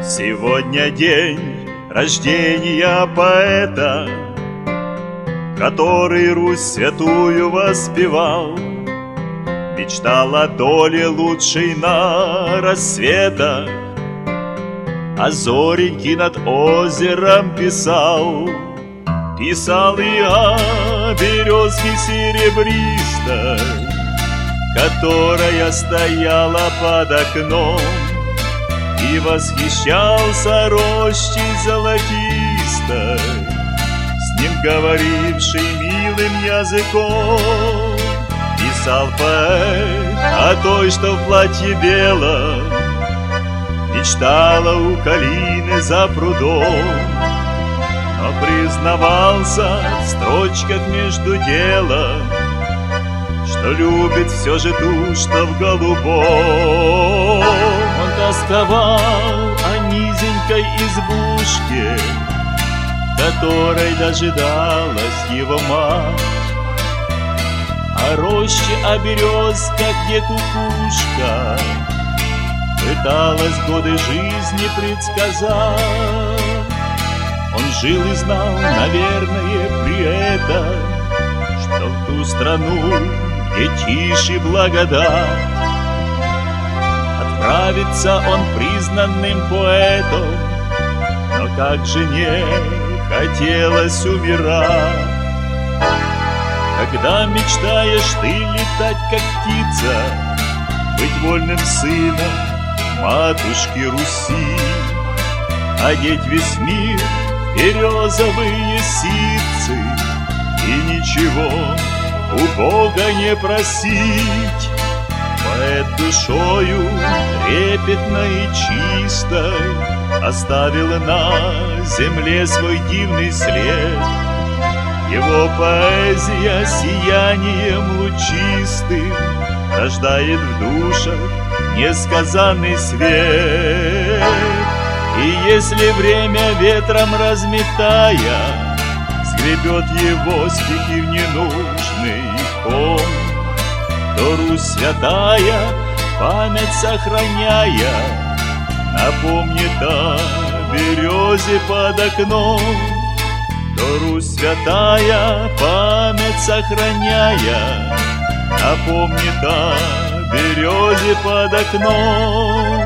Сегодня день рождения поэта, который Русь святую воспевал. Мечтал о доле лучшей на рассветах, а зореньки над озером писал. Писал и о березке серебристой, которая стояла под окном, и восхищался рощей золотистой, с ним говоривший милым языком. Писал поэт о той, что в платье белом мечтала у калины за прудом, но признавался в строчках между делом, что любит все же ту, что в голубом. Он тосковал о низенькой избушке, которой дожидалась его мать, о роще, о березках, где кукушка пыталась годы жизни предсказать. Он жил и знал, наверное, при этом, что в ту страну, где тише благодать, отправится он признанным поэтом. Но как же не хотелось умирать, когда мечтаешь ты летать, как птица, быть вольным сыном матушки Руси, одеть весь мир в березовые ситцы и ничего у Бога не просить. Поэт душою трепетной и чистой оставил на земле свой дивный след. Его поэзия сиянием лучистым рождает в душах несказанный свет. И если время ветром разметая сгребет его стихи в ненужный ком, то Русь святая, память сохраняя, напомнит о березе под окном. То Русь святая, память сохраняя, напомнит о березе под окном.